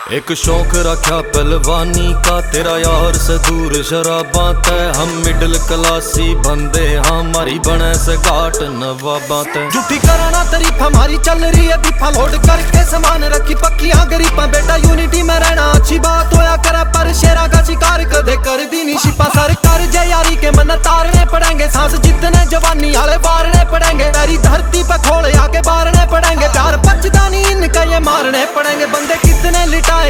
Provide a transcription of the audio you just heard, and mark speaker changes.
Speaker 1: एक शौक रखा पहलवानी का, तेरा यार से दूर शराबां तय। हम मिडिल क्लासी बंदे हमारी बने से घाट नवाबां तय।
Speaker 2: झूठी कराना तारीफ हमारी चल रही है दीफा, लोड करके सामान रखी पक्कियां गरीबा। बेटा यूनिटी में रहना अच्छी बात होया करे, पर शेरा का शिकार कदे कर दी नी शिपा। सरकार जे यारी के मन तारने पड़ेंगे, सांस जितने जवानी आले बारने पड़ेंगे। तेरी धरती पे खोल आके बारने पड़ेंगे, प्यार बचदा नहीं इनका ये मारने पड़ेंगे। बंदे कितने लिटाए